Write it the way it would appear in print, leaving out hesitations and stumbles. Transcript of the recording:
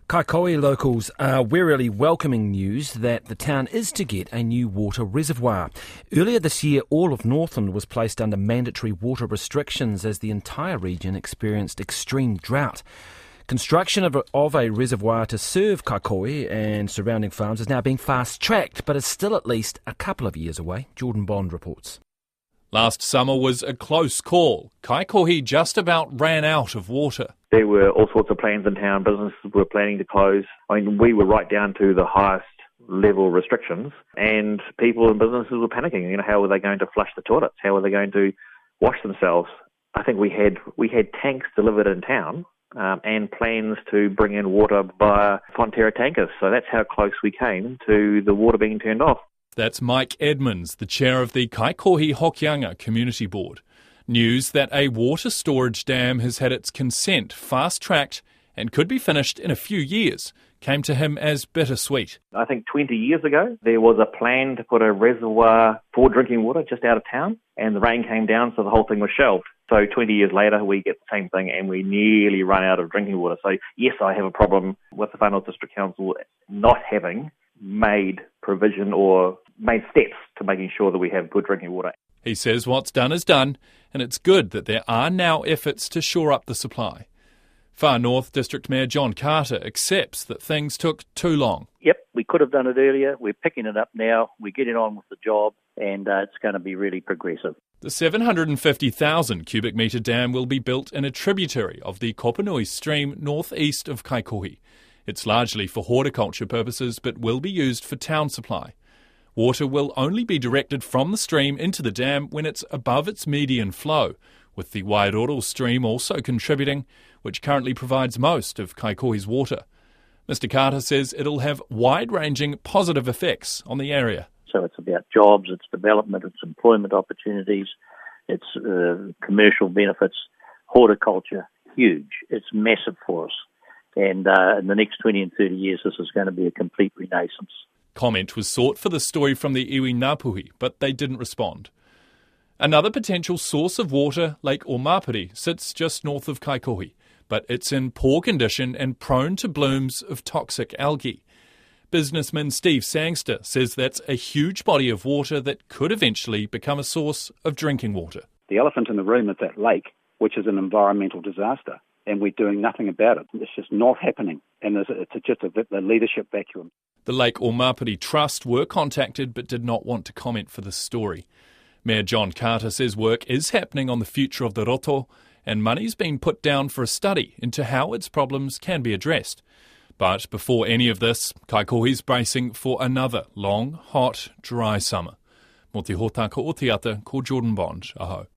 Kaikohe locals are warily welcoming news that the town is to get a new water reservoir. Earlier this year, all of Northland was placed under mandatory water restrictions as the entire region experienced extreme drought. Construction of a reservoir to serve Kaikohe and surrounding farms is now being fast-tracked, but is still at least a couple of years away. Jordan Bond reports. Last summer was a close call. Kaikohe just about ran out of water. There were all sorts of plans in town. Businesses were planning to close. We were right down to the highest level restrictions, and people and businesses were panicking. How were they going to flush the toilets? How were they going to wash themselves? I think we had tanks delivered in town and plans to bring in water via Fonterra tankers. So that's how close we came to the water being turned off. That's Mike Edmonds, the chair of the Kaikohe Hokianga Community Board. News that a water storage dam has had its consent fast-tracked and could be finished in a few years came to him as bittersweet. I think 20 years ago, there was a plan to put a reservoir for drinking water just out of town, and the rain came down, so the whole thing was shelved. So 20 years later, we get the same thing, and we nearly run out of drinking water. So yes, I have a problem with the Whanau District Council not having made provision or made steps to making sure that we have good drinking water. He says what's done is done, and it's good that there are now efforts to shore up the supply. Far North District Mayor John Carter accepts that things took too long. Yep, we could have done it earlier. We're picking it up now. We're getting on with the job, and it's going to be really progressive. The 750,000 cubic metre dam will be built in a tributary of the Kopanui stream northeast of Kaikohe. It's largely for horticulture purposes, but will be used for town supply. Water will only be directed from the stream into the dam when it's above its median flow, with the Wairoro stream also contributing, which currently provides most of Kaikohe's water. Mr Carter says it'll have wide-ranging positive effects on the area. So it's about jobs, it's development, it's employment opportunities, it's commercial benefits, horticulture, huge. It's massive for us. And in the next 20 and 30 years, this is going to be a complete renaissance. Comment was sought for the story from the Iwi Ngāpuhi, but they didn't respond. Another potential source of water, Lake Omapiri, sits just north of Kaikohe, but it's in poor condition and prone to blooms of toxic algae. Businessman Steve Sangster says that's a huge body of water that could eventually become a source of drinking water. The elephant in the room is that lake, which is an environmental disaster, and we're doing nothing about it. It's just not happening, and it's just a leadership vacuum. The Lake Omapiri Trust were contacted but did not want to comment for this story. Mayor John Carter says work is happening on the future of the Roto, and money's been put down for a study into how its problems can be addressed. But before any of this, Kaikohe's bracing for another long, hot, dry summer. Mo te hōtaka o te ata, ko Jordan Bond, aho.